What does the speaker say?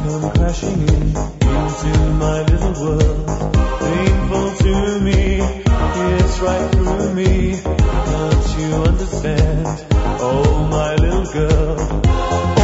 come crashing in into my little world. Painful to me, it's right through me. Can't you understand? Oh, my little girl.